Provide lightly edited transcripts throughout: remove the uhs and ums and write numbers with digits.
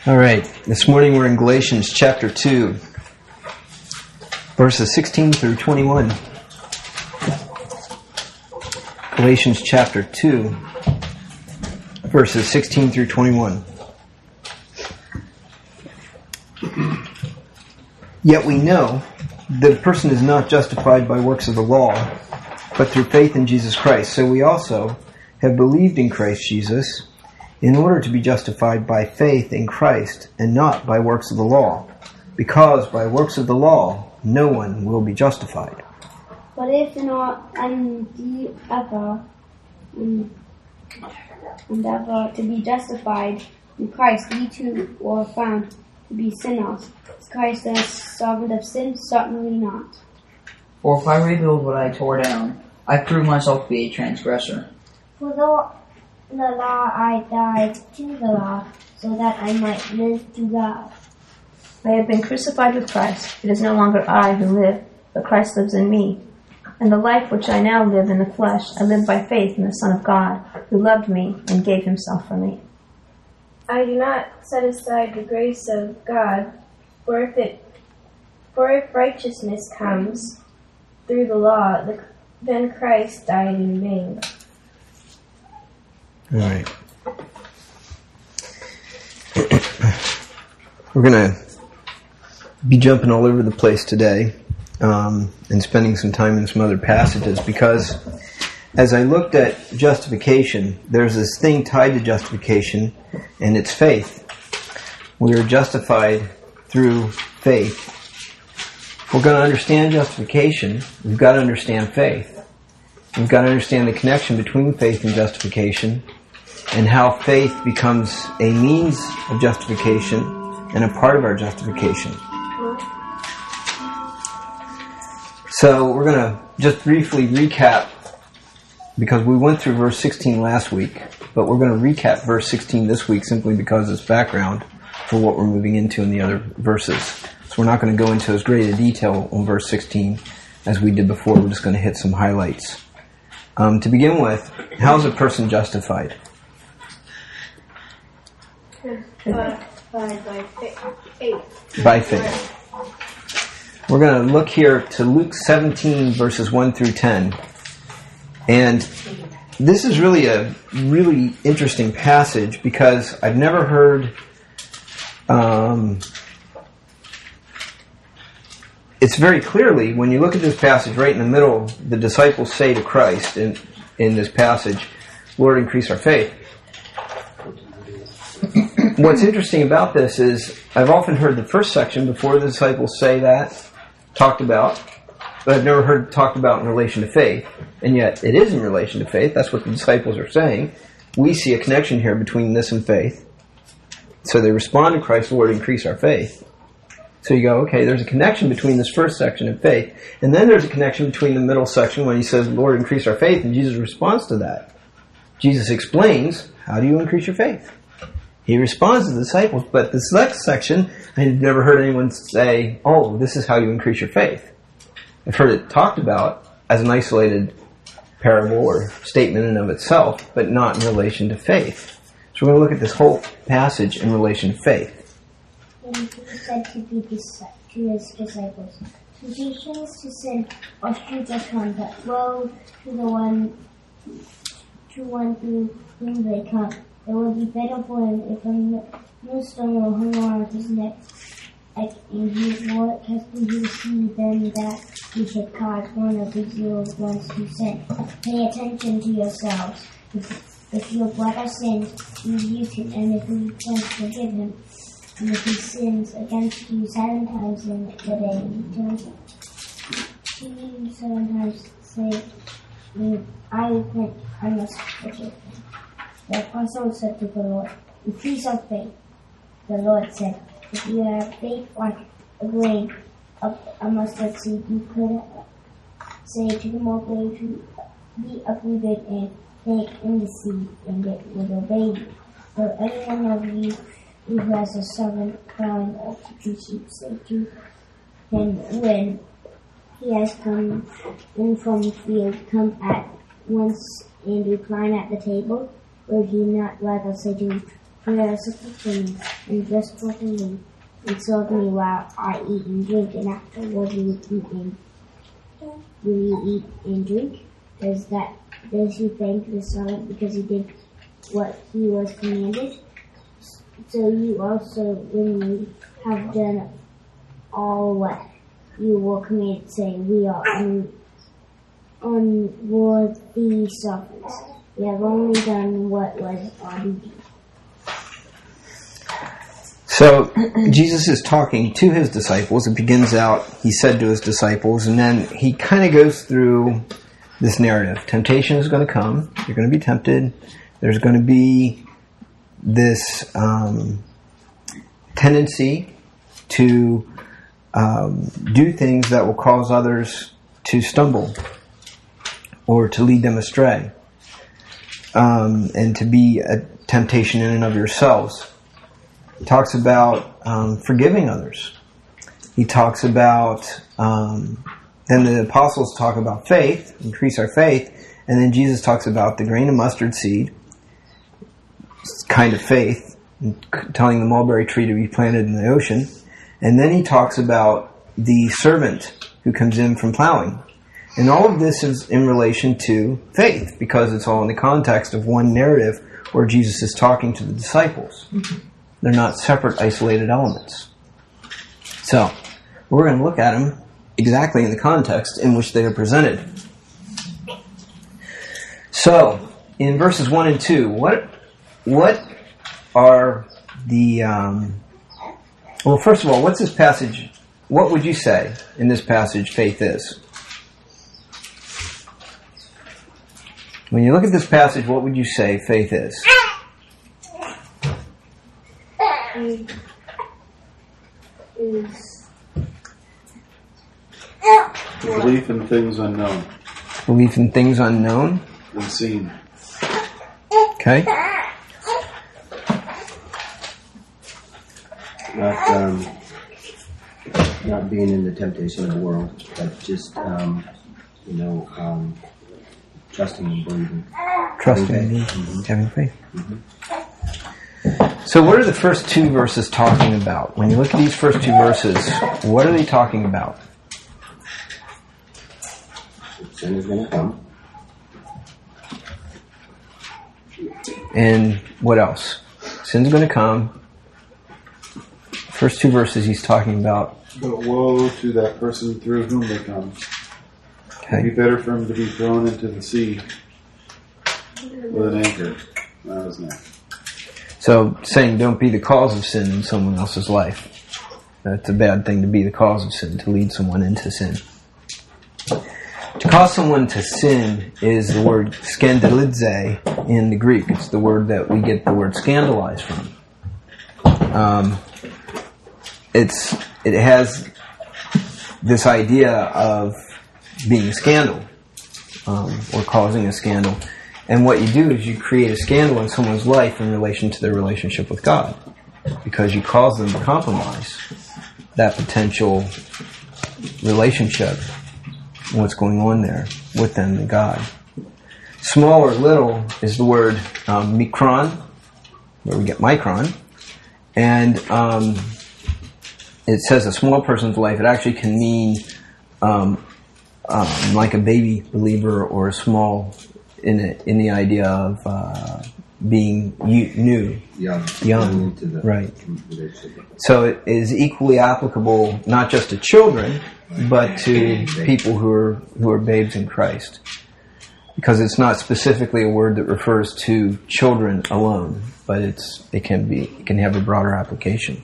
All right, this morning we're in Galatians chapter 2, verses 16 through 21. Galatians chapter 2, verses 16 through 21. Yet we know that a person is not justified by works of the law, but through faith in Jesus Christ. So we also have believed in Christ Jesus, in order to be justified by faith in Christ and not by works of the law, because by works of the law no one will be justified. But if not endeavor to be justified in Christ, we too were found to be sinners. Is Christ the servant of sin? Certainly not. For if I rebuild what I tore down, I prove myself to be a transgressor. For though the law I died to the law, so that I might live to God. I have been crucified with Christ. It is no longer I who live, but Christ lives in me. And the life which I now live in the flesh, I live by faith in the Son of God, who loved me and gave himself for me. I do not set aside the grace of God, for if righteousness comes through the law, then Christ died in vain. All right. We're going to be jumping all over the place today and spending some time in some other passages because as I looked at justification, there's this thing tied to justification, and it's faith. We are justified through faith. If we're going to understand justification, we've got to understand faith. We've got to understand the connection between faith and justification, and how faith becomes a means of justification and a part of our justification. So we're going to just briefly recap, because we went through verse 16 last week, but we're going to recap verse 16 this week simply because it's background for what we're moving into in the other verses. So we're not going to go into as great a detail on verse 16 as we did before. We're just going to hit some highlights. To begin with, how is a person justified? By faith. We're going to look here to Luke 17 verses 1 through 10. And this is really a really interesting passage because I've never heard it's very clearly, when you look at this passage right in the middle, the disciples say to Christ in this passage, Lord, increase our faith. What's interesting about this is I've often heard the first section before the disciples say that, talked about, but I've never heard it talked about in relation to faith. And yet it is in relation to faith. That's what the disciples are saying. We see a connection here between this and faith. So they respond to Christ, Lord, increase our faith. So you go, okay, there's a connection between this first section and faith. And then there's a connection between the middle section when he says, Lord, increase our faith, and Jesus responds to that. Jesus explains, how do you increase your faith? He responds to the disciples, but this next section, I've never heard anyone say, oh, this is how you increase your faith. I've heard it talked about as an isolated parable or statement in and of itself, but not in relation to faith. So we're going to look at this whole passage in relation to faith. And he said to his disciples, temptations to sin or spiritual conduct, woe to the one through whom they come. It would be better for him if a millstone were hung around his neck, and his wallet kept in his sea, than that he should cause one of his little ones to sin. Pay attention to yourselves. If your brother sins, rebuke him, and if he repents, forgive him. And if he sins against you 7 times in the day, return to you 7 times, say, I repent, I must forgive him. The apostle said to the Lord, increase our faith. The Lord said, if you have faith like a grain of a mustard seed, you could say to the mulberry tree, be uprooted and take in the sea, and it will obey you. For any one of you who has a servant crying out to sheep, say to him when he has come in from the field, come at once and recline at the table? Would he not rather say to But I suffer for me, and just for me, and serve me while I eat and drink, and afterward you eat and drink? Does he thank the servant because he did what he was commanded? So you also, when you have done all what you were commanded, say, we are unworthy servants. We have only done what was our duty. So Jesus is talking to his disciples. It begins out, he said to his disciples, and then he kind of goes through this narrative. Temptation is going to come. You're going to be tempted. There's going to be this tendency to do things that will cause others to stumble or to lead them astray, and to be a temptation in and of yourselves. He talks about forgiving others. He talks about, then the apostles talk about faith, increase our faith, and then Jesus talks about the grain of mustard seed, kind of faith, telling the mulberry tree to be planted in the ocean. And then he talks about the servant who comes in from plowing. And all of this is in relation to faith, because it's all in the context of one narrative where Jesus is talking to the disciples. They're not separate, isolated elements. So, we're going to look at them exactly in the context in which they are presented. So, in verses 1 and 2, what are the... well, first of all, what's this passage... What would you say in this passage faith is? When you look at this passage, what would you say faith is? Belief in things unknown. Belief in things unknown? Unseen. Okay. Not being in the temptation of the world, but just, trusting and believing. Trusting and believing. Having faith. Mm-hmm. So what are the first two verses talking about? When you look at these first two verses, what are they talking about? Sin is going to come. And what else? Sin's going to come. First two verses he's talking about. But woe to that person through whom they come. Okay. It'd be better for him to be thrown into the sea with an anchor. That was nice. So saying don't be the cause of sin in someone else's life. That's a bad thing to be the cause of sin, to lead someone into sin. To cause someone to sin is the word skandalize in the Greek. It's the word that we get the word scandalize from. It has this idea of being a scandal, or causing a scandal. And what you do is you create a scandal in someone's life in relation to their relationship with God, because you cause them to compromise that potential relationship and what's going on there with them and God. Small or little is the word mikron, where we get micron, and it says a small person's life. It actually can mean like a baby believer, or a small in the idea of being young, right? So it is equally applicable not just to children, but to people who are babes in Christ, because it's not specifically a word that refers to children alone, but it can have a broader application.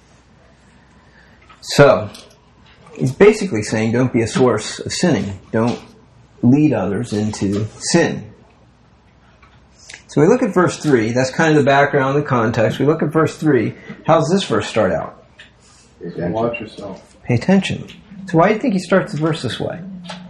So he's basically saying, don't be a source of sinning. Don't lead others into sin. So we look at verse 3. That's kind of the background, the context. We look at verse 3. How's this verse start out? Watch yourself. Pay attention. So why do you think he starts the verse this way?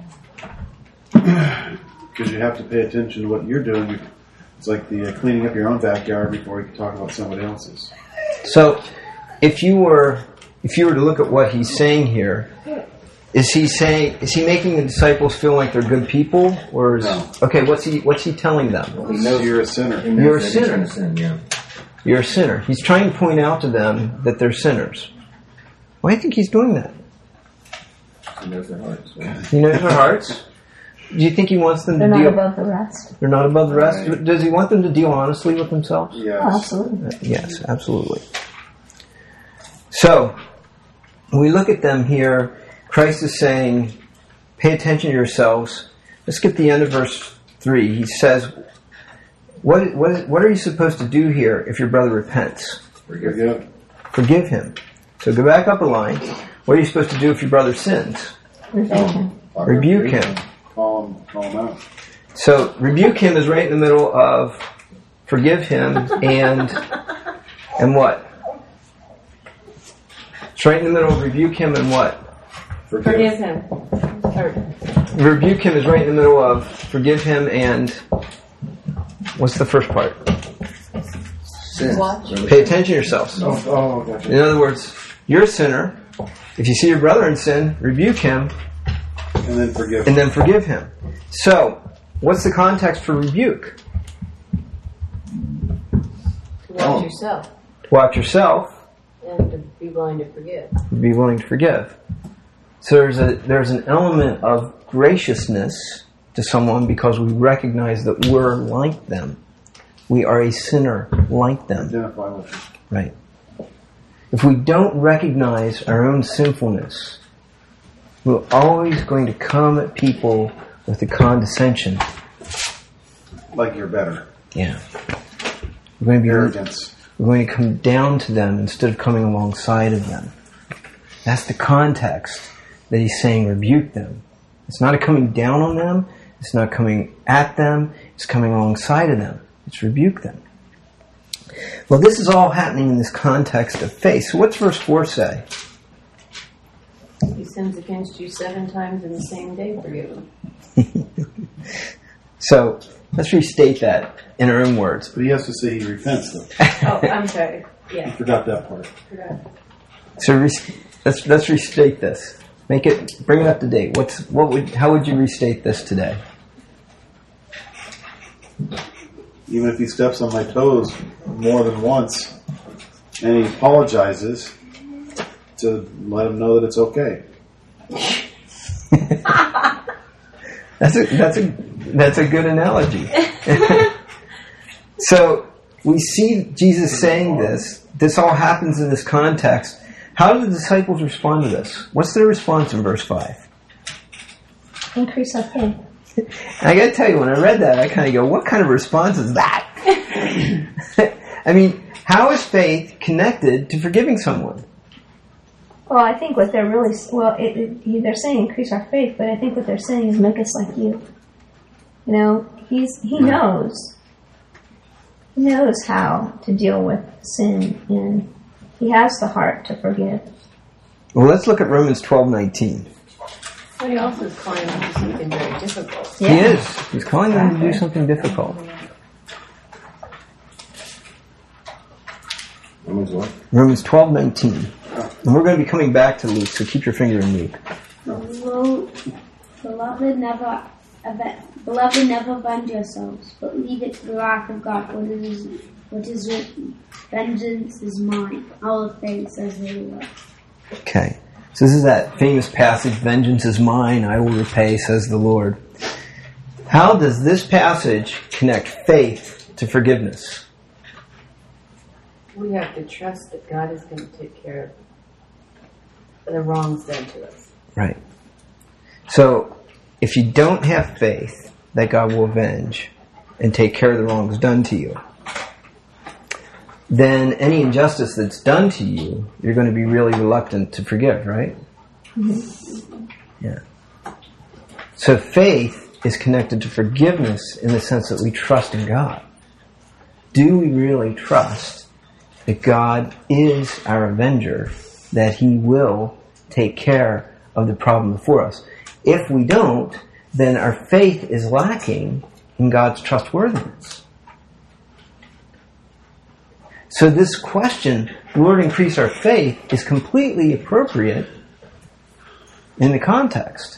Because you have to pay attention to what you're doing. It's like the cleaning up your own backyard before you can talk about somebody else's. So if you were to look at what he's saying here, is he making the disciples feel like they're good people, or No. Okay, what's he telling them? He knows you're a sinner. You're a sinner. Yeah. you're a sinner. He's trying to point out to them that they're sinners. Why do you think he's doing that? He knows their hearts. Right? He knows their hearts. Do you think he wants them They're to not deal? above the rest. They're not above the rest. Right. Does he want them to deal honestly with themselves? Oh, Yes. absolutely. Yes, absolutely. So, when we look at them here, Christ is saying, pay attention to yourselves. Let's skip the end of verse 3. He says, what are you supposed to do here if your brother repents? Forgive. Forgive him. So go back up a line. What are you supposed to do if your brother sins? Rebuke him. Rebuke him. Call him out. So rebuke him is right in the middle of forgive him and what? It's right in the middle of rebuke him and what? Forgive him. Rebuke him is right in the middle of forgive him and what's the first part? Sin. Watch. Pay attention to yourselves. Oh, gotcha. In other words, you're a sinner. If you see your brother in sin, rebuke him And then forgive. and then forgive him. So, what's the context for rebuke? Watch yourself Watch yourself. and to be willing to forgive. Be willing to forgive. So there's an element of graciousness to someone because we recognize that we're like them. We are a sinner like them. Identify with him. Right. If we don't recognize our own sinfulness, we're always going to come at people with a condescension. Like you're better. Yeah. We're going to be Arrogance. We're going to come down to them instead of coming alongside of them. That's the context that he's saying rebuke them. It's not a coming down on them. It's not coming at them. It's coming alongside of them. It's rebuke them. Well, this is all happening in this context of faith. So what's verse 4 say? He sins against you 7 times in the same day, forgive him. So let's restate that in our own words. But he has to say he repents, though. Oh, I'm sorry. I Yeah, forgot that part. forgot. So let's restate this. Bring it up to date. How would you restate this today? Even if he steps on my toes more than once, and he apologizes, to let him know that it's okay. That's a good analogy. So we see Jesus saying this. This all happens in this context. How do the disciples respond to this? What's their response in verse 5? Increase our faith. I got to tell you, when I read that, I kind of go, "What kind of response is that?" I mean, how is faith connected to forgiving someone? Well, I think what they're really, they're saying increase our faith, but I think what they're saying is make us like you. You know, he knows how to deal with sin, and he has the heart to forgive. Well, let's look at Romans 12:19. But he also is calling them to something very difficult. He is. He's calling them to do something difficult. Romans what? Romans 12:19. And we're going to be coming back to Luke, so keep your finger in Luke. Beloved, never avenge yourselves, but leave it to the wrath of God. What is written? Vengeance is mine. I will repay, says the Lord. Okay. So this is that famous passage, vengeance is mine, I will repay, says the Lord. How does this passage connect faith to forgiveness? We have to trust that God is going to take care of the wrongs done to us. Right. So, if you don't have faith that God will avenge and take care of the wrongs done to you, then any injustice that's done to you, you're going to be really reluctant to forgive, right? Mm-hmm. Yeah. So faith is connected to forgiveness in the sense that we trust in God. Do we really trust that God is our avenger, that He will take care of the problem before us? If we don't, then our faith is lacking in God's trustworthiness. So this question, Lord, increase our faith, is completely appropriate in the context.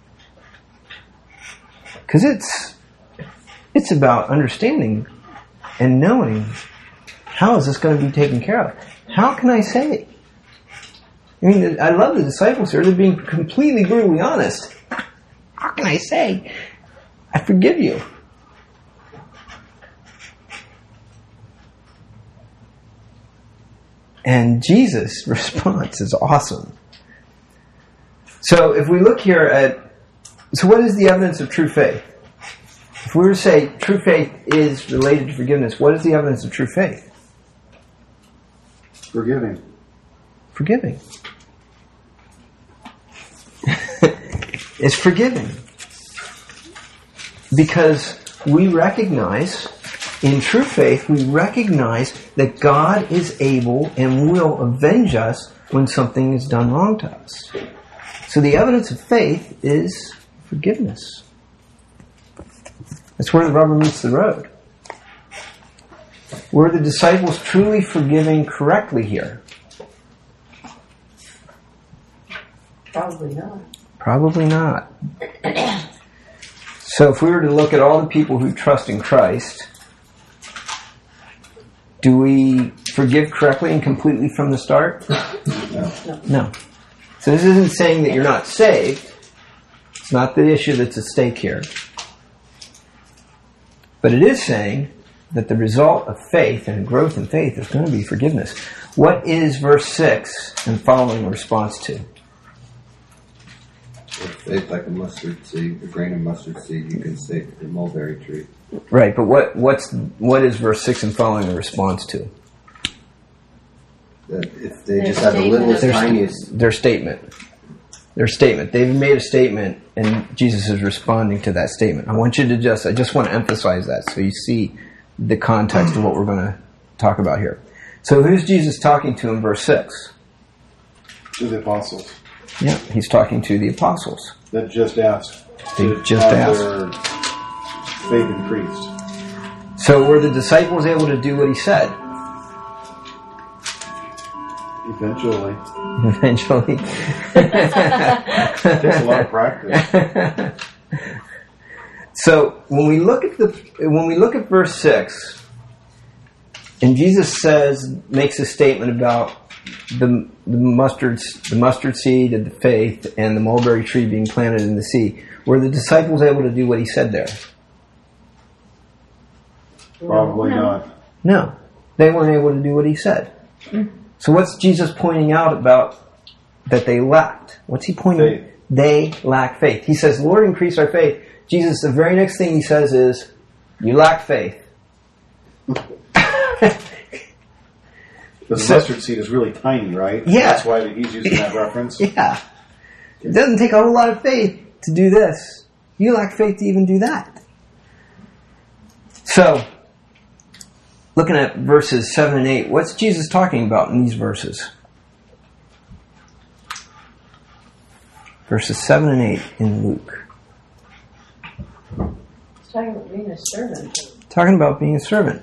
Because it's about understanding and knowing, how is this going to be taken care of? How can I say? I mean, I love the disciples here. They're being completely brutally honest. How can I say, I forgive you? And Jesus' response is awesome. So if we look here at, so what is the evidence of true faith? If we were to say true faith is related to forgiveness, what is the evidence of true faith? Forgiving. Forgiving. It's forgiving. Because we recognize, in true faith, we recognize that God is able and will avenge us when something is done wrong to us. So the evidence of faith is forgiveness. That's where the rubber meets the road. Were the disciples truly forgiving correctly here? Probably not. Probably not. So if we were to look at all the people who trust in Christ, do we forgive correctly and completely from the start? No. So this isn't saying that you're not saved. It's not the issue that's at stake here. But it is saying that the result of faith and growth in faith is going to be forgiveness. What is verse 6 and following a response to? With faith like a mustard seed, a grain of mustard seed, you can say to the mulberry tree. Right, but what is verse 6 and following a response to? That if they just have the littlest, tiniest... Their statement. Their statement. They've made a statement, and Jesus is responding to that statement. I just want to emphasize that so you see the context of what we're going to talk about here. So who's Jesus talking to in verse 6? To the apostles. Yeah, he's talking to the apostles. That just asked. They just asked. Their faith increased. So were the disciples able to do what he said? Eventually. Eventually. It takes a lot of practice. So when we look at verse 6, and Jesus makes a statement about the mustard seed of the faith and the mulberry tree being planted in the sea, were the disciples able to do what he said there? Probably not. No, they weren't able to do what he said. So what's Jesus pointing out about that they lacked? What's he pointing? Faith. They lack faith. He says, "Lord, increase our faith." Jesus, the very next thing he says is, "You lack faith." The mustard seed is really tiny, right? Yeah. That's why he's using that reference. Yeah. It doesn't take a whole lot of faith to do this. You lack faith to even do that. So, looking at verses 7 and 8, what's Jesus talking about in these verses? Verses 7 and 8 in Luke. He's talking about being a servant. Talking about being a servant.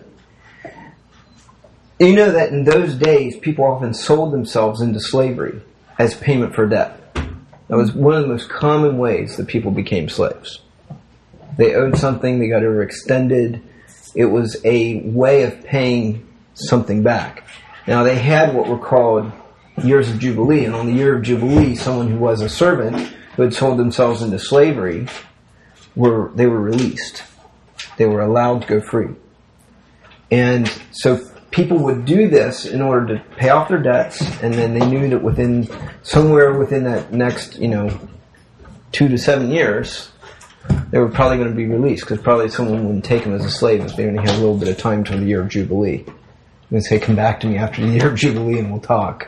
You know that in those days, people often sold themselves into slavery as payment for debt. That was one of the most common ways that people became slaves. They owed something, they got overextended. It was a way of paying something back. Now, they had what were called years of Jubilee, and on the year of Jubilee, someone who was a servant who had sold themselves into slavery, they were released. They were allowed to go free. And so people would do this in order to pay off their debts, and then they knew that somewhere within that next, 2 to 7 years, they were probably going to be released, because probably someone wouldn't take them as a slave if they only had a little bit of time till the year of Jubilee. I'm going to say, come back to me after the year of Jubilee and we'll talk.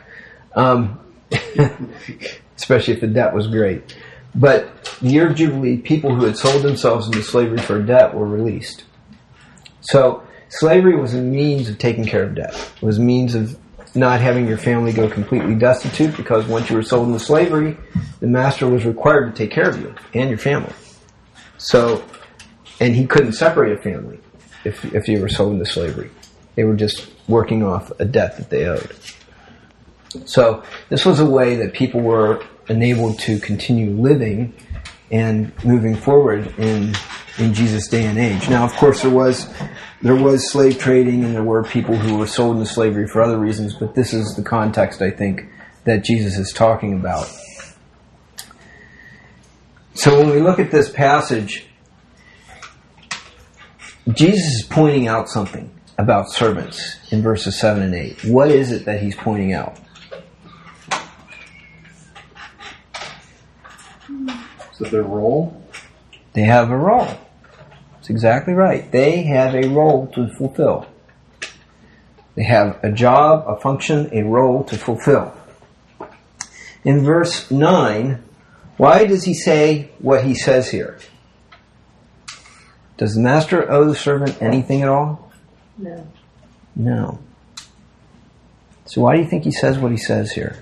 Especially if the debt was great. But the year of Jubilee, people who had sold themselves into slavery for debt were released. So slavery was a means of taking care of debt. It was a means of not having your family go completely destitute, because once you were sold into slavery, the master was required to take care of you and your family. So, and he couldn't separate a family if you were sold into slavery. They were just working off a debt that they owed. So this was a way that people were enabled to continue living and moving forward in in Jesus' day and age. Now, of course, there was slave trading, and there were people who were sold into slavery for other reasons, but this is the context, I think, that Jesus is talking about. So when we look at this passage, Jesus is pointing out something about servants in verses 7 and 8. What is it that he's pointing out? Is that their role? They have a role. That's exactly right. They have a role to fulfill. They have a job, a function, a role to fulfill. In verse 9, why does he say what he says here? Does the master owe the servant anything at all? No. No. So why do you think he says what he says here?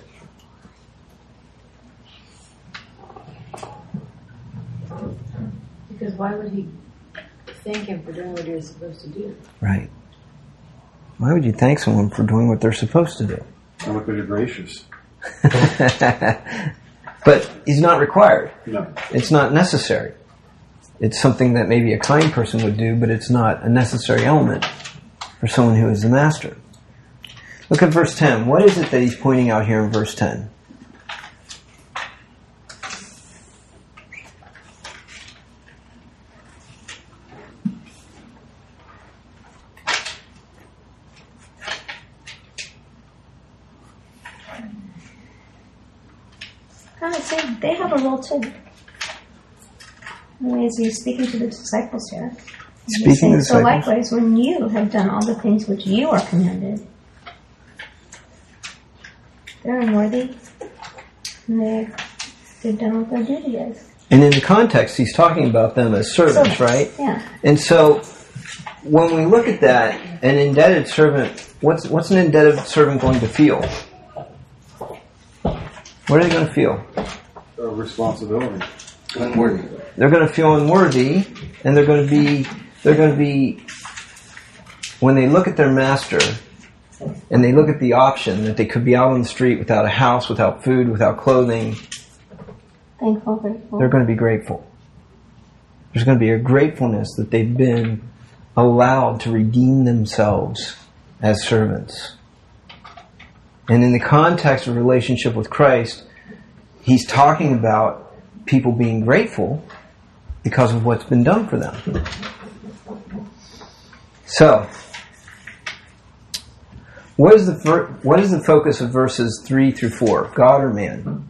Because why would he thank him for doing what he was supposed to do? Right. Why would you thank someone for doing what they're supposed to do? I'm looking at gracious. But he's not required. No. It's not necessary. It's something that maybe a kind person would do, but it's not a necessary element for someone who is the master. Look at verse 10. What is it that he's pointing out here in verse 10? God is saying they have a role too. Anyways, he's speaking to the disciples here. Speaking to the so disciples. likewise, when you have done all the things which you are commanded, they're unworthy, and they've done what their duty is. And in the context, he's talking about them as servants, right? Yeah. And so, when we look at that, an indebted servant, what's an indebted servant going to feel? What are they going to feel? A responsibility. Unworthy. They're going to feel unworthy, and they're going to be, when they look at their master, and they look at the option that they could be out on the street without a house, without food, without clothing, Thankful, grateful. they're going to be grateful. There's going to be a gratefulness that they've been allowed to redeem themselves as servants. And in the context of relationship with Christ, he's talking about people being grateful because of what's been done for them. So, what is the focus of verses 3 through 4? God or man?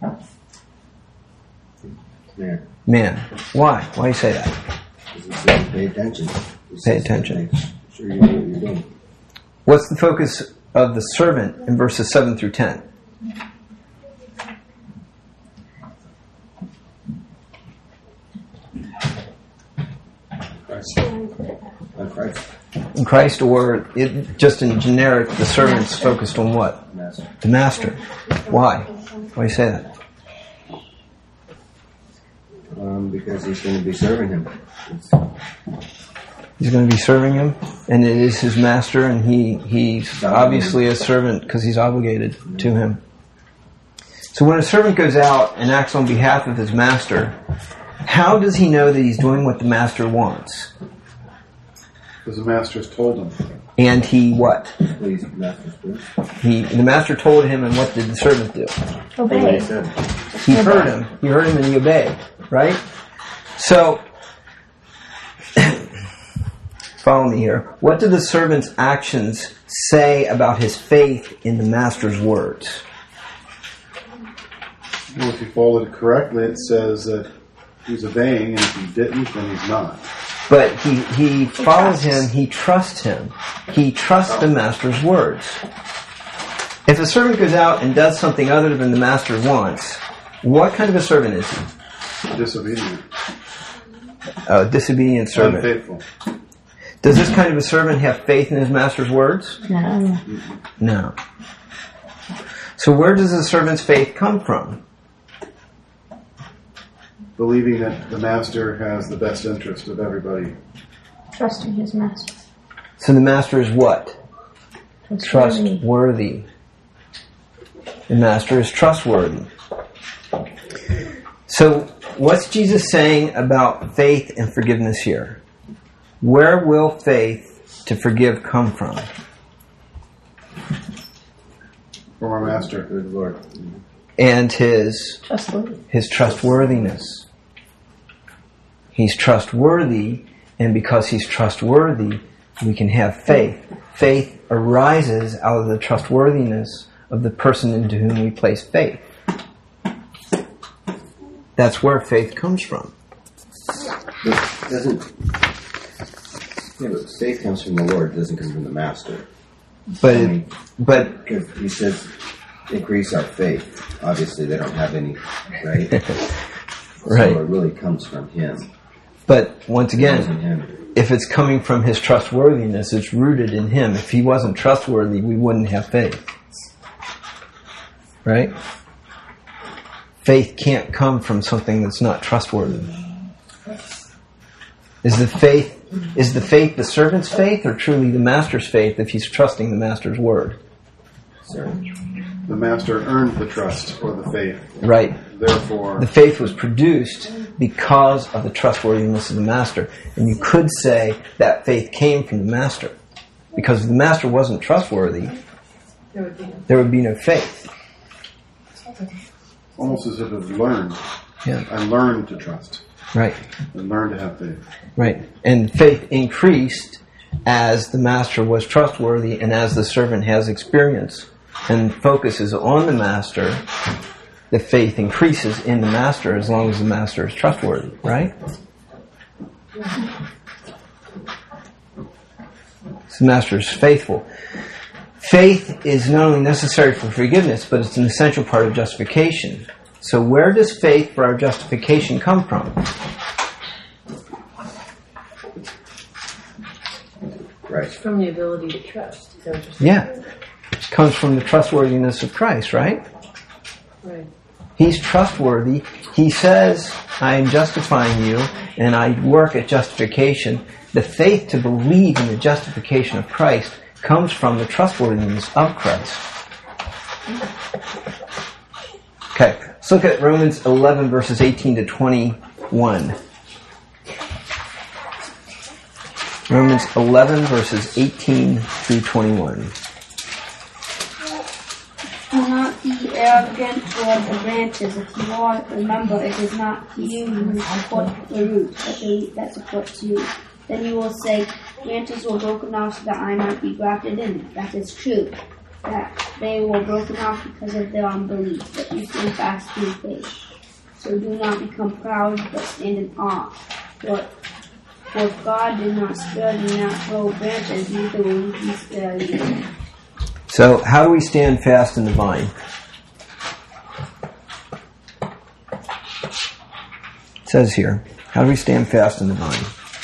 Man. Man. Why? Why do you say that? Because it says pay attention. Pay attention. Make sure you know what you're doing. What's the focus of the servant in verses 7 through 10? On Christ. In Christ, or just in generic, the servant's focused on what? Master. The master. Why? Why do you say that? Because he's going to be serving him. He's going to be serving him, and it is his master, and he's obviously a servant because he's obligated to him. So when a servant goes out and acts on behalf of his master, how does he know that he's doing what the master wants? Because the master's told him. And he what? Please, master's good. The master told him, and what did the servant do? Obey. He heard him. He heard him and he obeyed. Right? So, follow me here. What do the servant's actions say about his faith in the master's words? Well, if you followed it correctly, it says that he's obeying, and if he didn't, then he's not. But he follows him, he trusts him. He trusts the master's words. If a servant goes out and does something other than the master wants, what kind of a servant is he? Disobedient. A disobedient servant. Unfaithful. Does this kind of a servant have faith in his master's words? No. No. So where does the servant's faith come from? Believing that the master has the best interest of everybody. Trusting his master. So the master is what? Trustworthy. The master is trustworthy. So what's Jesus saying about faith and forgiveness here? Where will faith to forgive come from? From our Master, Good Lord. And his trustworthiness. He's trustworthy, and because he's trustworthy, we can have faith. Faith arises out of the trustworthiness of the person into whom we place faith. That's where faith comes from. But faith comes from the Lord, it doesn't come from the Master. But Because he says, increase our faith. Obviously, they don't have any, right? Right. So it really comes from him. But once It comes from again, him. if it's coming from his trustworthiness, it's rooted in him. If he wasn't trustworthy, we wouldn't have faith. Right? Faith can't come from something that's not trustworthy. Is the faith the servant's faith, or truly the master's faith if he's trusting the master's word? Sorry. the Master earned the trust or the faith. Right. Therefore, The faith was produced because of the trustworthiness of the Master. And you could say that faith came from the Master. Because if the Master wasn't trustworthy, there would be no faith. almost as if it's learned. Yeah. I learned to trust. Right. I learned to have faith. Right. And faith increased as the Master was trustworthy and as the servant has experience and focuses on the Master, the faith increases in the Master as long as the Master is trustworthy, right? So the Master is faithful. Faith is not only necessary for forgiveness, but it's an essential part of justification. So where does faith for our justification come from? Right. From the ability to trust. Is that what you're saying? Yeah. It comes from the trustworthiness of Christ, right? Right. He's trustworthy. He says, I am justifying you, and I work at justification. The faith to believe in the justification of Christ comes from the trustworthiness of Christ. Okay, let's look at Romans 11, verses 18 to 21. Romans 11, verses 18 through 21. Do not be arrogant toward the branches. If you are, remember it is not you who support the root, but the root that supports you. Then you will say, branches were broken off so that I might be grafted in. That is true. That they were broken off because of their unbelief, but you stand fast through faith. So do not become proud, but stand in awe. For if God did not spare the natural branches, neither will he spare you. So, how do we stand fast in the vine? It says here, how do we stand fast in the vine?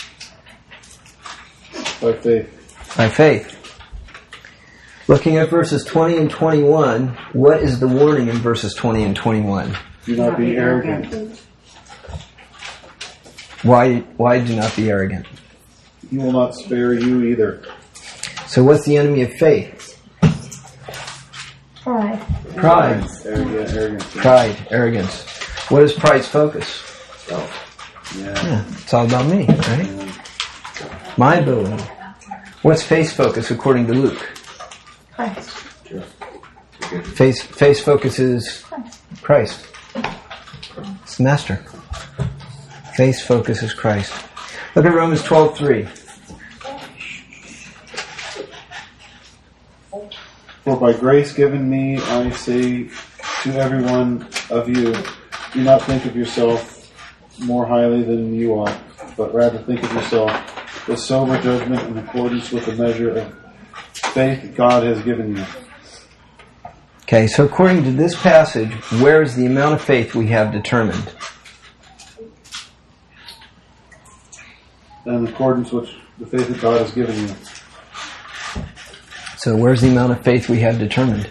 By faith. By faith. Looking at verses 20 and 21, what is the warning in verses 20 and 21? Do not be arrogant. Why do not be arrogant? He will not spare you either. So what's the enemy of faith? Pride. Pride. Arrogance. Pride, arrogance. What is pride's focus? Yeah. It's all about me, right? My ability. What's faith's focus according to Luke? Christ. Faith's focus is Christ. It's the Master. Faith's focus is Christ. Look at Romans 12:3. For by grace given me, I say to every one of you, do not think of yourself more highly than you ought, but rather think of yourself with sober judgment in accordance with the measure of faith God has given you. Okay, so according to this passage, where is the amount of faith we have determined? In accordance with the faith that God has given you. So where's the amount of faith we have determined?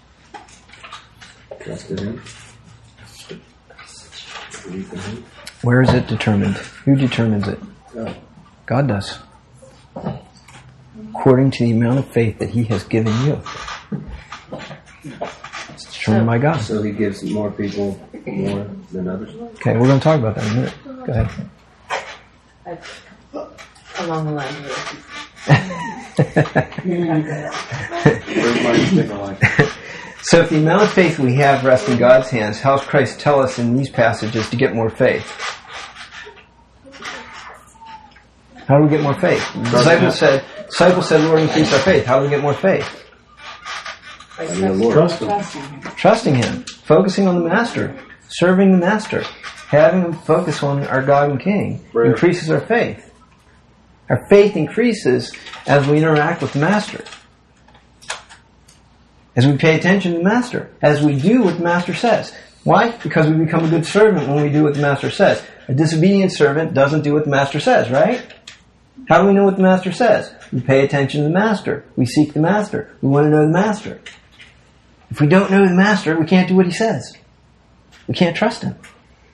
Trust in him. Believe in him. Where is it determined? Who determines it? God. God does. According to the amount of faith that He has given you. It's determined by God. So he gives more people more than others? Okay, we're going to talk about that in a minute. Go ahead. Along the lines of So if the amount of faith we have rests in God's hands, how does Christ tell us in these passages to get more faith? How do we get more faith? The disciple said, Lord, increase our faith. How do we get more faith? Trusting Him. Focusing on the Master. Serving the Master. Having Him focus on our God and King increases our faith. Our faith increases as we interact with the Master. As we pay attention to the Master. As we do what the Master says. Why? Because we become a good servant when we do what the Master says. A disobedient servant doesn't do what the Master says, right? How do we know what the Master says? We pay attention to the Master. We seek the Master. We want to know the Master. If we don't know the Master, we can't do what He says. We can't trust Him.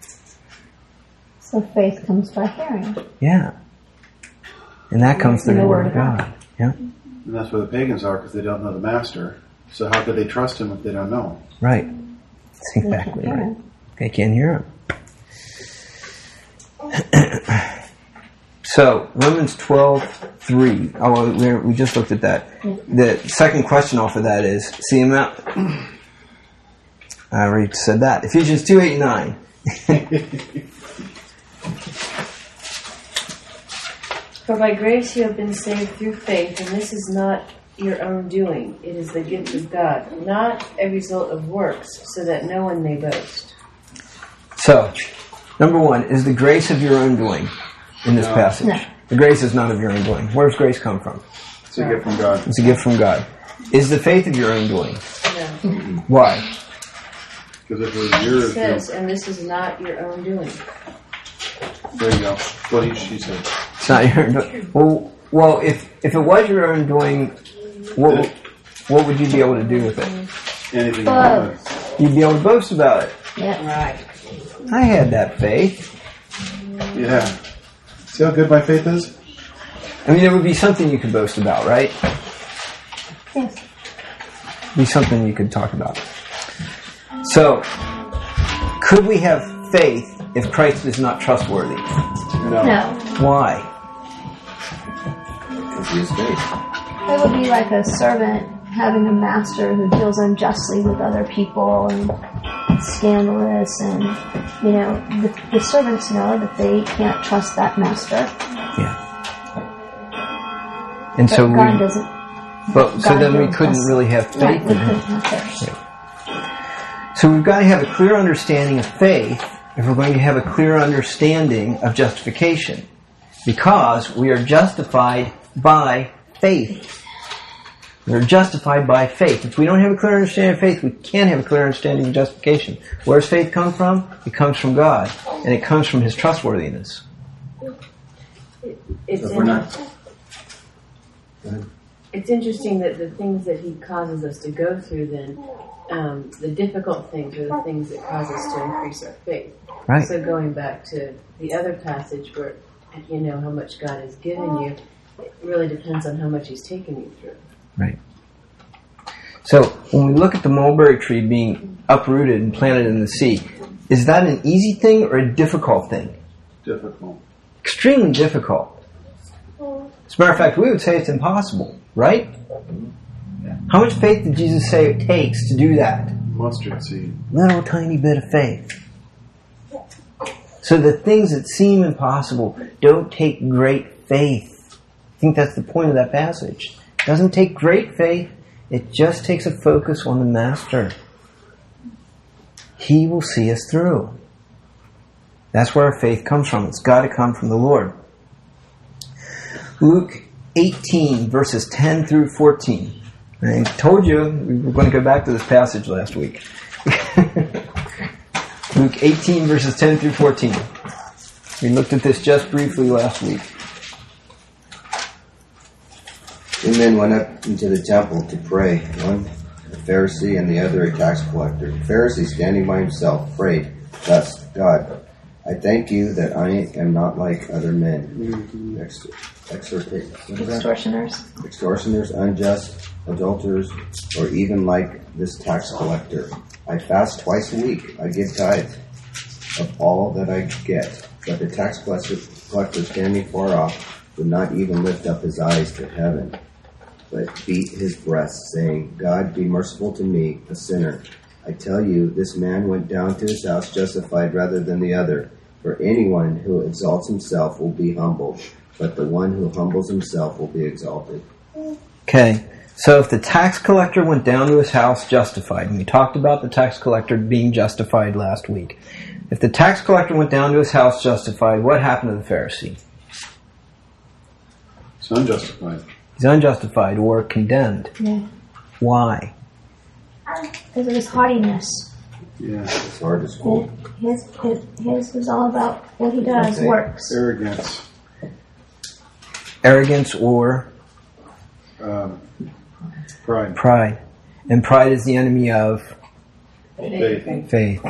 So faith comes by hearing. Yeah. And that comes through the Word of God. Yeah. And that's where the pagans are, because they don't know the Master. So how could they trust Him if they don't know Him? Right. That's exactly right. They can't hear Him. So, Romans 12:3. Oh, we just looked at that. The second question off of that is, see amount. I already said that. Ephesians 2:8-9. For by grace you have been saved through faith, and this is not your own doing. It is the gift of God, not a result of works, so that no one may boast. So, number one, is the grace of your own doing in this passage? No. The grace is not of your own doing. Where does grace come from? It's a gift from God. It's a gift from God. Is the faith of your own doing? No. Why? Because if it was yours, it says, and this is not your own doing. There you go. What she said. It's not your own doing. Well, if it was your own doing, what would you be able to do with it? Anything you want. You'd be able to boast about it. Yeah. Right. I had that faith. Yeah. See how good my faith is? I mean, it would be something you could boast about, right? Yes. Be something you could talk about. So, could we have faith if Christ is not trustworthy? No. Why? Because He is faith. It would be like a servant having a master who deals unjustly with other people and scandalous, and the servants know that they can't trust that master. Yeah. And but so God doesn't. But so then we couldn't really have faith. Right, we couldn't have faith. Right. So we've got to have a clear understanding of faith if we're going to have a clear understanding of justification, because we are justified by faith. We're justified by faith. If we don't have a clear understanding of faith, we can't have a clear understanding of justification. Where does faith come from? It comes from God, and it comes from His trustworthiness. It's interesting that the things that He causes us to go through, then, the difficult things are the things that cause us to increase our faith. Right. So going back to the other passage where, how much God has given you, it really depends on how much He's taken you through. Right. So, when we look at the mulberry tree being uprooted and planted in the sea, is that an easy thing or a difficult thing? Difficult. Extremely difficult. As a matter of fact, we would say it's impossible, right? How much faith did Jesus say it takes to do that? Mustard seed. Little tiny bit of faith. So the things that seem impossible don't take great faith. I think that's the point of that passage. It doesn't take great faith. It just takes a focus on the Master. He will see us through. That's where our faith comes from. It's got to come from the Lord. Luke 18, verses 10 through 14. I told you we were going to go back to this passage last week. Luke 18, verses 10 through 14. We looked at this just briefly last week. 2 men went up into the temple to pray, one a Pharisee and the other a tax collector. The Pharisee, standing by himself, prayed thus, God, I thank you that I am not like other men, extortioners, unjust, adulterers, or even like this tax collector. I fast twice a week. I give tithe of all that I get. But the tax collector standing far off would not even lift up his eyes to heaven, but beat his breast, saying, God, be merciful to me, a sinner. I tell you, this man went down to his house justified rather than the other. For anyone who exalts himself will be humbled, but the one who humbles himself will be exalted. Okay, so if the tax collector went down to his house justified, and we talked about the tax collector being justified last week. If the tax collector went down to his house justified, what happened to the Pharisee? It's unjustified. He's unjustified or condemned. Yeah. Why? Because of his haughtiness. Yeah. It's hard to school. His was all about what he does, works. Arrogance. Arrogance or Pride. pride. And pride is the enemy of Faith.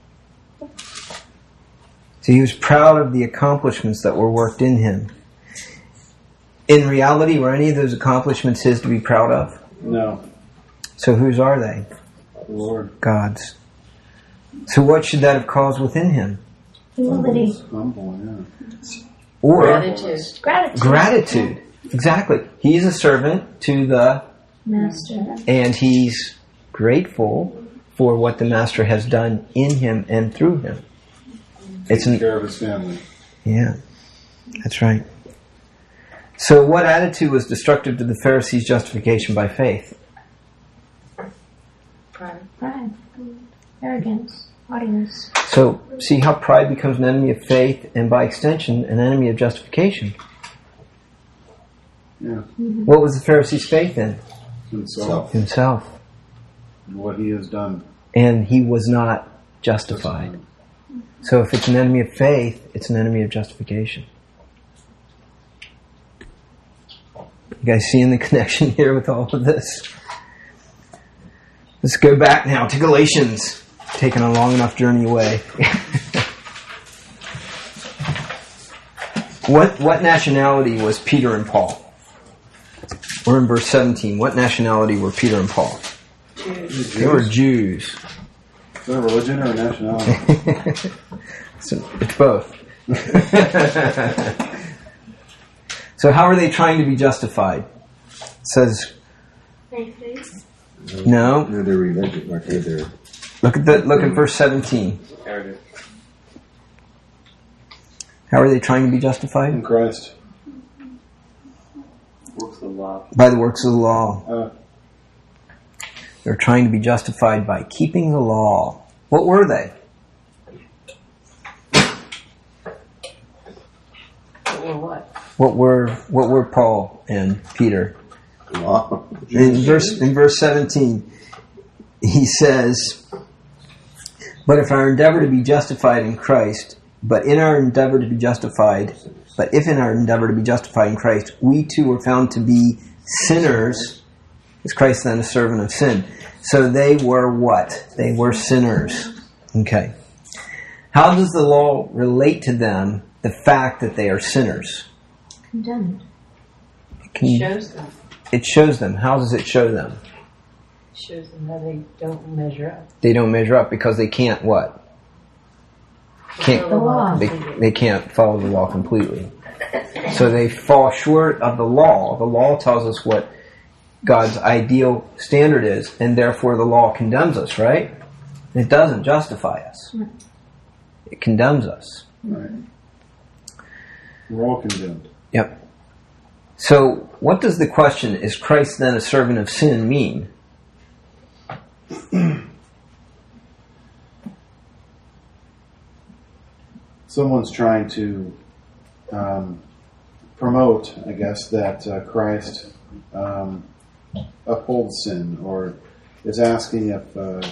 So he was proud of the accomplishments that were worked in him. In reality, were any of those accomplishments his to be proud of? No. So whose are they? The Lord. God's. So what should that have caused within him? Humility. Humble, yeah. Or Gratitude. gratitude. Exactly. He's a servant to the Master. and he's grateful for what the master has done in him and through him. It's Taking care of his family. Yeah, that's right. So what attitude was destructive to the Pharisees' justification by faith? Pride. Arrogance. Haughtiness. So see how pride becomes an enemy of faith and by extension an enemy of justification. Yeah. What was the Pharisees' faith in? Himself. Himself. And what he has done. And he was not justified. So if it's an enemy of faith, it's an enemy of justification. You guys seeing the connection here with all of this? Let's go back now to Galatians. Taking a long enough journey away. What nationality was Peter and Paul? We're in verse 17. What nationality were Peter and Paul? Jews. They were Jews. Is that a religion or a nationality? It's both. So how are they trying to be justified? It says no. No, they're religion. They're Look at verse 17. How are they trying to be justified? In Christ. By the works of the law. They're trying to be justified by keeping the law. What were they? What were Paul and Peter? law. In verse 17, he says, But if in our endeavor to be justified in Christ in Christ, we too were found to be sinners, is Christ then a servant of sin? So they were what? They were sinners. Okay. How does the law relate to them, the fact that they are sinners? Condemned. Shows them. It shows them. How does it show them? Shows them how they don't measure up. They don't measure up because they can't what? Can't The law. They can't follow the law completely. So they fall short of the law. The law tells us what God's ideal standard is, and therefore the law condemns us, right? It doesn't justify us. It condemns us. Right. We're all condemned. Yep. So what does the question, is Christ then a servant of sin, mean? Someone's trying to promote, I guess, that Christ upholds sin, or is asking if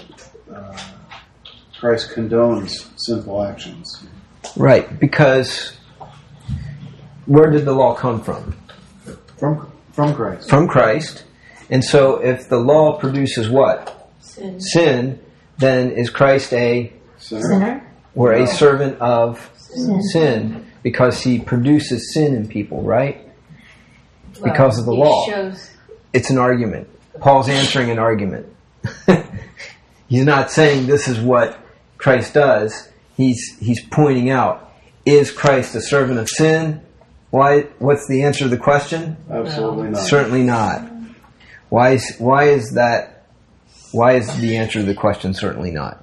Christ condones sinful actions. Right, because where did the law come from? From Christ. From Christ. And so if the law produces what? Sin. Sin, then is Christ a Sinner. Sinner. or a servant of Sin. Because he produces sin in people, right? Well, Because of the he law. shows It's an argument. Paul's answering an argument. He's not saying this is what Christ does. He's pointing out, is Christ a servant of sin? Why? What's the answer to the question? Absolutely not. Certainly not. Why is that? Why is the answer to the question certainly not?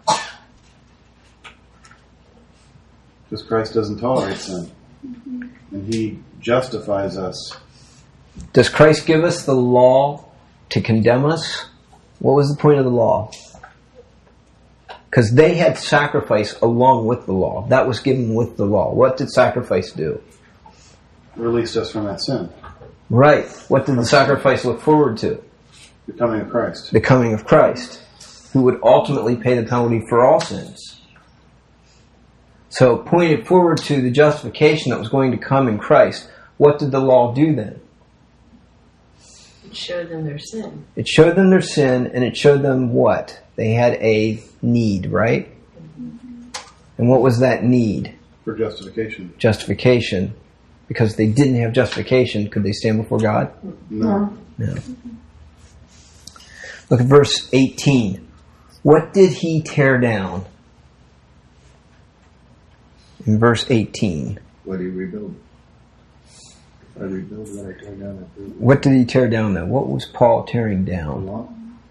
Because Christ doesn't tolerate sin. And he justifies us. Does Christ give us the law to condemn us? What was the point of the law? Because they had sacrifice along with the law. That was given with the law. What did sacrifice do? Released us from that sin. Right. What did the sacrifice look forward to? The coming of Christ. The coming of Christ, who would ultimately pay the penalty for all sins. So it pointed forward to the justification that was going to come in Christ. What did the law do then? it showed them their sin. It showed them their sin, and it showed them what? They had a need, right? And what was that need? For justification. Justification. Because they didn't have justification, could they stand before God? No. No. Look at verse 18. What did he tear down? In verse 18. What do you rebuild? I rebuild what I tear down. What did he tear down then? What was Paul tearing The down? law.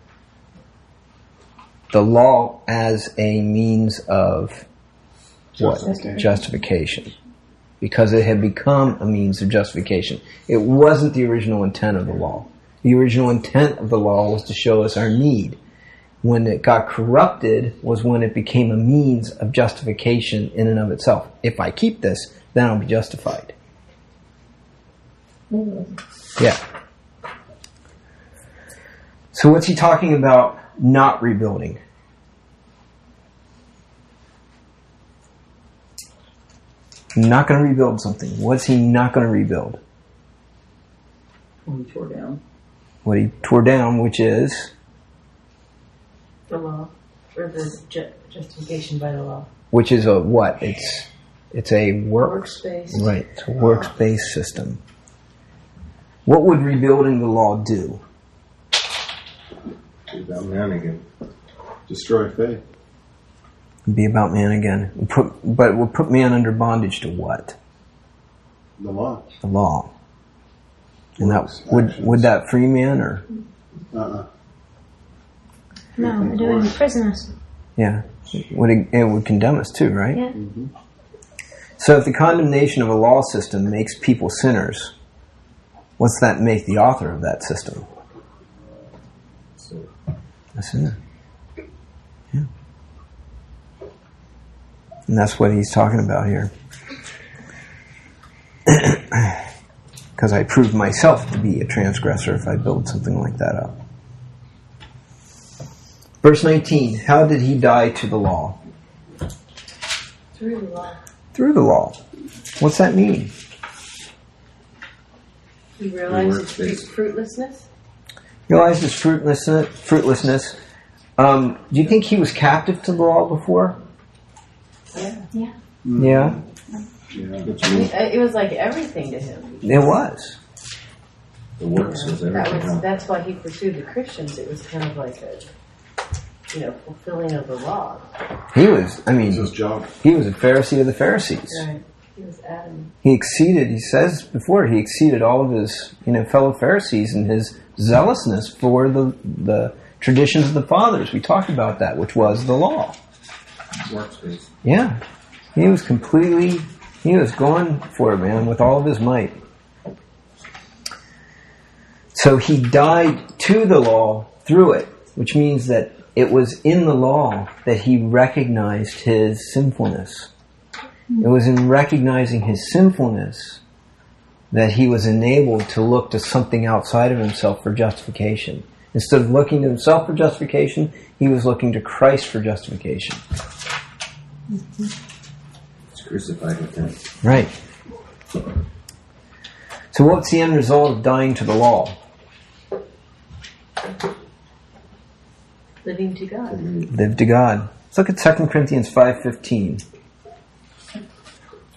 The law as a means of what? Justification. Justification. Because it had become a means of justification. It wasn't the original intent of the law. The original intent of the law was to show us our need. When it got corrupted was when it became a means of justification in and of itself. If I keep this, then I'll be justified. Yeah. So what's he talking about not rebuilding? Not going to rebuild something. What's he not going to rebuild? When we tore down. What he tore down, which is The law, or the justification by the law. which is a what? It's a works. Works-based. Right. It's a works-based system. What would rebuilding the law do? Do that man again. Destroy faith. Be about man again. But we'll put man under bondage to what? The law. The law. And that Works, would actions. that free man or Uh-uh. No, it would imprison us. yeah? It would condemn us too, right? Yeah. So if the condemnation of a law system makes people sinners, what's that make the author of that system? So A sinner. Yeah. And that's what he's talking about here. Because I prove myself to be a transgressor if I build something like that up. Verse 19, how did he die to the law? Through the law. Through the law. What's that mean? He realized its Works-based. fruitlessness. Realized his fruitlessness. Do you think he was captive to the law before? Yeah. Yeah, Yeah. which I mean, means it was like everything to him. it was. the works was everything. That's why he pursued the Christians. It was kind of like a, fulfilling of the law. He was, It's his job. he was a Pharisee of the Pharisees. Right. He was adamant. He says before, he exceeded all of his, fellow Pharisees in his zealousness for the traditions of the fathers. We talked about that, which was the law. Works based. Yeah. He was going for it, man, with all of his might. So he died to the law through it, which means that it was in the law that he recognized his sinfulness. It was in recognizing his sinfulness that he was enabled to look to something outside of himself for justification. Instead of looking to himself for justification, he was looking to Christ for justification. It's crucified with him. Right. So what's the end result of dying to the law? Living to God. Live to God. Let's look at 2 Corinthians 5:15.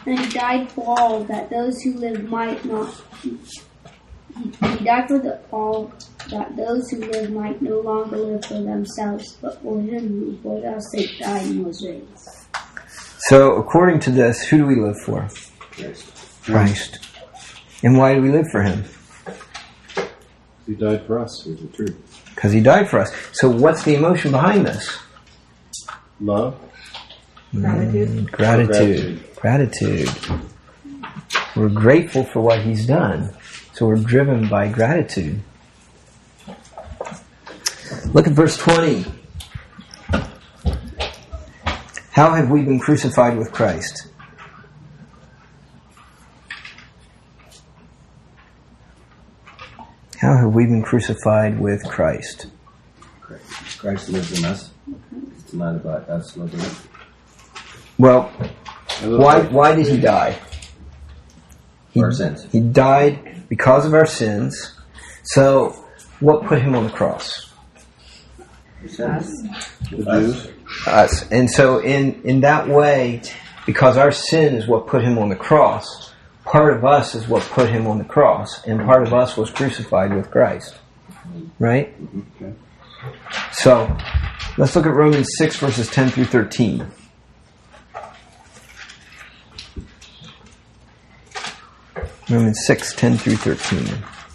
And he died for all, that those who live might not. He died for all, that those who live might no longer live for themselves, but for him who for our sake died and was raised. So, according to this, who do we live for? Christ. And why do we live for him? He died for us. Here's the truth. Because he died for us. So what's the emotion behind this? Love. Gratitude. We're grateful for what he's done. So we're driven by gratitude. Look at verse 20. How have we been crucified with Christ? How have we been crucified with Christ? Christ lives in us. It's not about us living. Well, why did he die? For our sins. He died because of our sins. So, what put him on the cross? The Jews. Us. And so, in that way, because our sin is what put him on the cross, part of us is what put him on the cross, and part of us was crucified with Christ. Right? Okay. So, let's look at Romans 6, verses 10 through 13. Romans 6, 10 through 13.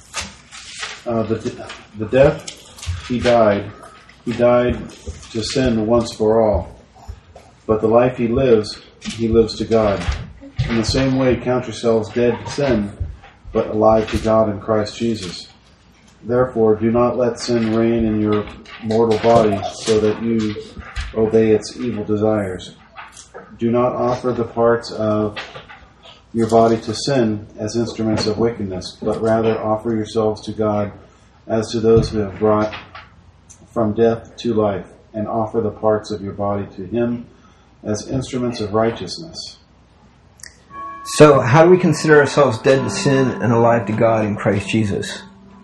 The death he died to sin once for all. But the life he lives to God. In the same way, count yourselves dead to sin, but alive to God in Christ Jesus. Therefore, do not let sin reign in your mortal body, so that you obey its evil desires. Do not offer the parts of your body to sin as instruments of wickedness, but rather offer yourselves to God as to those who have brought from death to life, and offer the parts of your body to him as instruments of righteousness. So, how do we consider ourselves dead to sin and alive to God in Christ Jesus?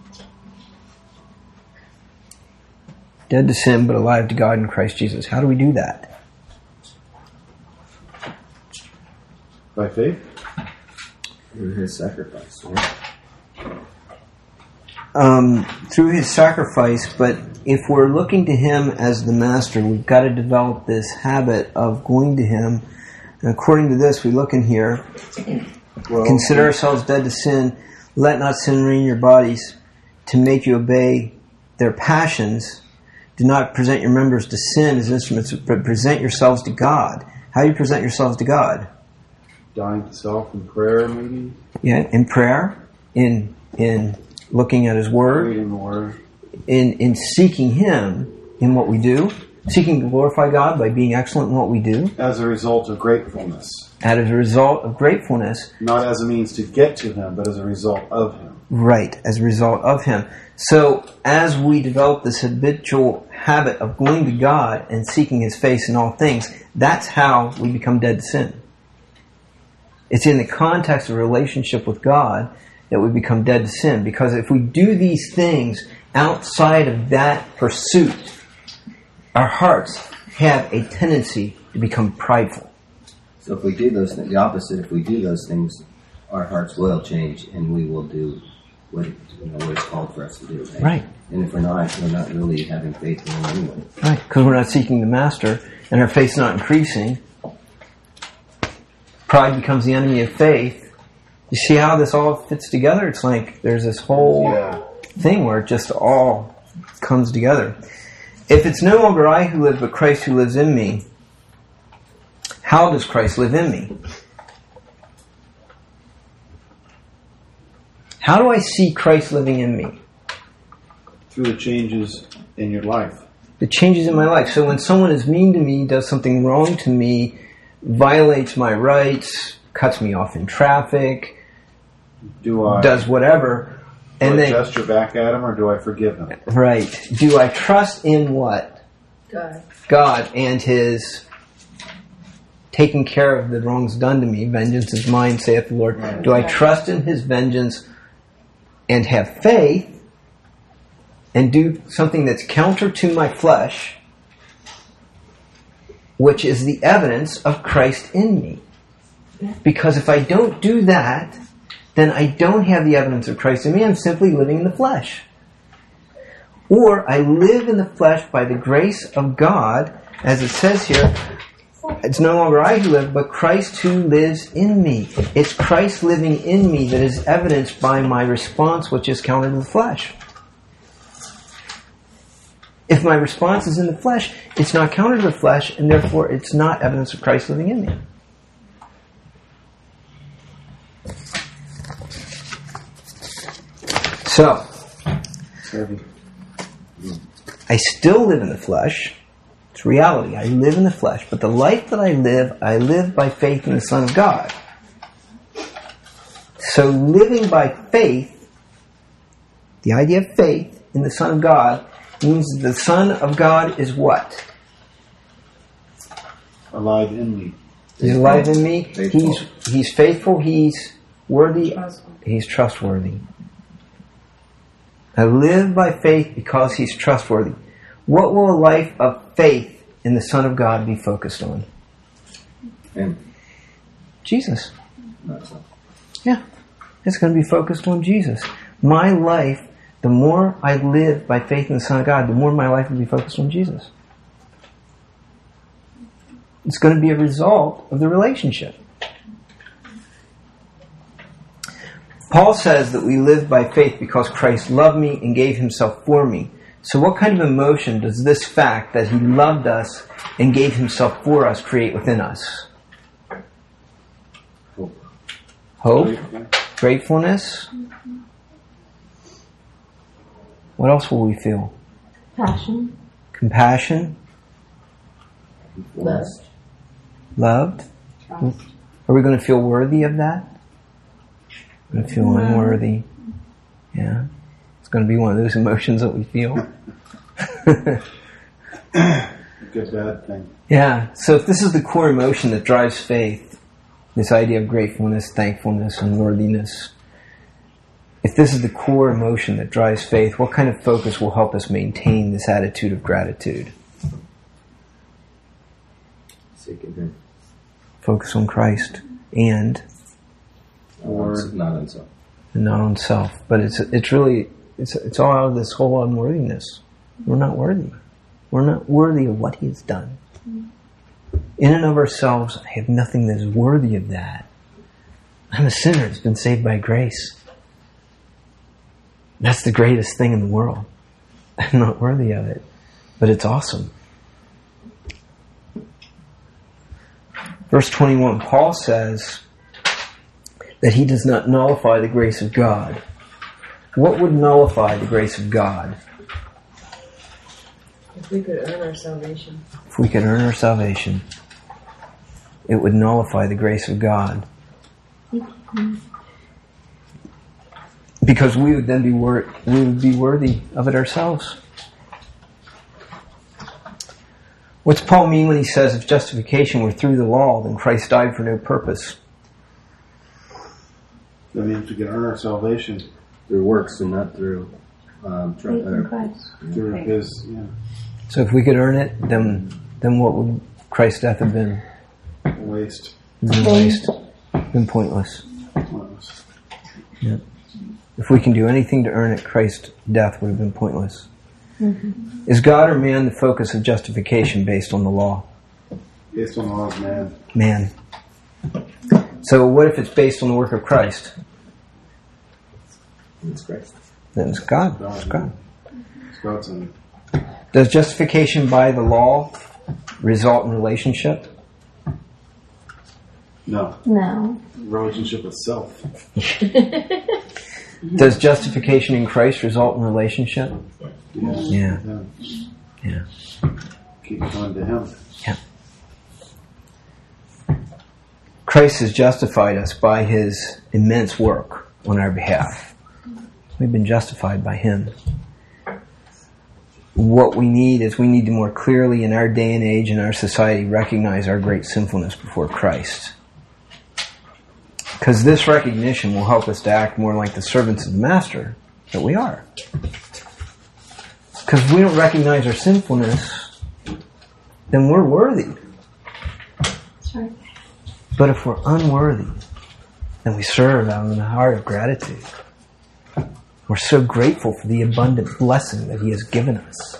Dead to sin, but alive to God in Christ Jesus. How do we do that? By faith? Through his sacrifice. Right? Through his sacrifice, but if we're looking to him as the master, we've got to develop this habit of going to him. And according to this, we look in here, consider ourselves dead to sin, let not sin reign in your bodies to make you obey their passions. Do not present your members to sin as instruments, but present yourselves to God. How do you present yourselves to God? Dying to self in prayer, maybe? Yeah, in prayer, in looking at his word, Reading the word. in seeking him in what we do, seeking to glorify God by being excellent in what we do. As a result of gratefulness. As a result of gratefulness. Not as a means to get to him, but as a result of him. Right, as a result of him. So, as we develop this habitual habit of going to God and seeking his face in all things, that's how we become dead to sin. It's in the context of a relationship with God that we become dead to sin. Because if we do these things outside of that pursuit, our hearts have a tendency to become prideful. So if we do those things, the opposite, if we do those things, our hearts will change and we will do what it's called for us to do. Right. And if we're not really having faith in him anyway. Right, because we're not seeking the master and our faith's not increasing. Pride becomes the enemy of faith. You see how this all fits together? It's like there's this whole thing where it just all comes together. If it's no longer I who live, but Christ who lives in me, how does Christ live in me? How do I see Christ living in me? Through the changes in your life. The changes in my life. So when someone is mean to me, does something wrong to me, violates my rights, cuts me off in traffic, does whatever, and then gesture back at him, or do I forgive him? Right. Do I trust in what? God and his taking care of the wrongs done to me. Vengeance is mine, saith the Lord. Right. Do I trust in his vengeance and have faith and do something that's counter to my flesh, which is the evidence of Christ in me? Because if I don't do that, then I don't have the evidence of Christ in me. I'm simply living in the flesh. Or I live in the flesh by the grace of God, as it says here, it's no longer I who live, but Christ who lives in me. It's Christ living in me that is evidenced by my response, which is counter to the flesh. If my response is in the flesh, it's not counter to the flesh, and therefore it's not evidence of Christ living in me. So, I still live in the flesh. It's reality. I live in the flesh. But the life that I live by faith in the Son of God. So living by faith, the idea of faith in the Son of God, means that the Son of God is what? Alive in me. He's alive in me. Faithful. He's faithful. He's worthy. He's trustworthy. I live by faith because he's trustworthy. What will a life of faith in the Son of God be focused on? Him. Jesus. Not so. Yeah. It's going to be focused on Jesus. My life, the more I live by faith in the Son of God, the more my life will be focused on Jesus. It's going to be a result of the relationship. Paul says that we live by faith because Christ loved me and gave himself for me. So what kind of emotion does this fact that he loved us and gave himself for us create within us? Hope? Gratefulness? What else will we feel? Passion. Compassion? Lust. Loved? Are we going to feel worthy of that? We're going to feel unworthy. Yeah. It's going to be one of those emotions that we feel. Good bad thing. Yeah. So if this is the core emotion that drives faith, this idea of gratefulness, thankfulness, and worthiness, if this is the core emotion that drives faith, what kind of focus will help us maintain this attitude of gratitude? Seeking him. Focus on Christ and Not on self. not on self. But it's really all out of this whole unworthiness. We're not worthy. We're not worthy of what he has done. In and of ourselves, I have nothing that is worthy of that. I'm a sinner that's been saved by grace. That's the greatest thing in the world. I'm not worthy of it, but it's awesome. Verse 21, Paul says that he does not nullify the grace of God. What would nullify the grace of God? If we could earn our salvation. If we could earn our salvation, it would nullify the grace of God. Because we would then be worthy of it ourselves. What's Paul mean when he says if justification were through the law, then Christ died for no purpose? That means we can earn our salvation Through works and not through Faith in Christ. through his, So if we could earn it, then what would Christ's death have been? waste. It'd been waste. Been pointless. Yeah. If we can do anything to earn it, Christ's death would have been pointless. Mm-hmm. Is God or man the focus of justification based on the law? Based on the law of man. Man. So what if it's based on the work of Christ? It's Christ. Then it's God. It's God. It's God's son. Does justification by the law result in relationship? No. No. Relationship with self. Does justification in Christ result in relationship? Yeah. Yeah. Keep going to him. Yeah. Christ has justified us by his immense work on our behalf. We've been justified by him. What we need is we need to more clearly in our day and age in our society recognize our great sinfulness before Christ. Because this recognition will help us to act more like the servants of the Master that we are. Because if we don't recognize our sinfulness, then we're worthy. That's right. But if we're unworthy, then we serve out of a heart of gratitude. We're so grateful for the abundant blessing that He has given us.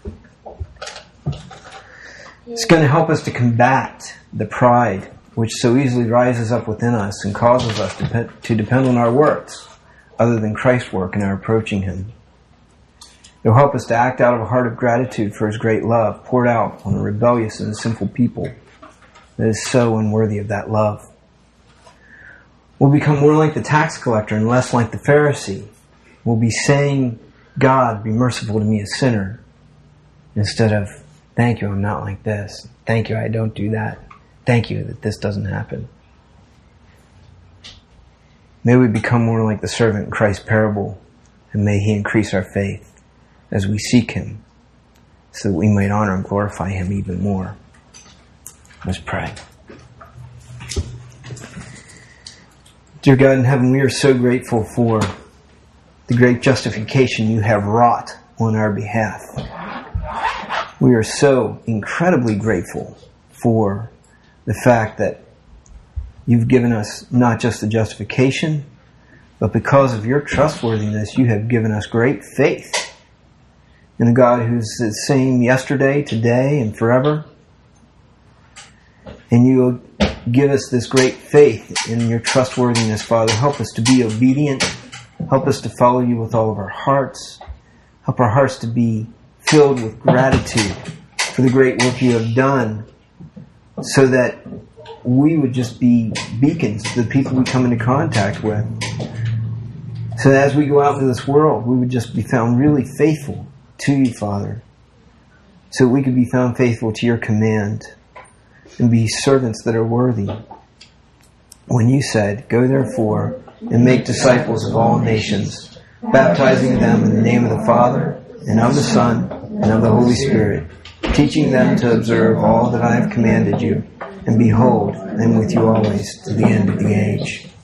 It's going to help us to combat the pride which so easily rises up within us and causes us to depend on our works other than Christ's work in our approaching Him. It will help us to act out of a heart of gratitude for His great love poured out on a rebellious and sinful people that is so unworthy of that love. We'll become more like the tax collector and less like the Pharisee. We'll be saying, God, be merciful to me, a sinner, instead of, thank you, I'm not like this. Thank you, I don't do that. Thank you that this doesn't happen. May we become more like the servant in Christ's parable, and may He increase our faith as we seek Him, so that we might honor and glorify Him even more. Let's pray. Dear God in heaven, we are so grateful for the great justification You have wrought on our behalf. We are so incredibly grateful for the fact that You've given us not just the justification, but because of Your trustworthiness, You have given us great faith in a God who's the same yesterday, today, and forever. And You give us this great faith in Your trustworthiness, Father. Help us to be obedient. Help us to follow You with all of our hearts. Help our hearts to be filled with gratitude for the great work You have done, so that we would just be beacons to the people we come into contact with. So that as we go out into this world, we would just be found really faithful to You, Father, so that we could be found faithful to Your command and be servants that are worthy. When You said, go therefore and make disciples of all nations, baptizing them in the name of the Father, and of the Son, and of the Holy Spirit, teaching them to observe all that I have commanded you. And behold, I am with you always to the end of the age.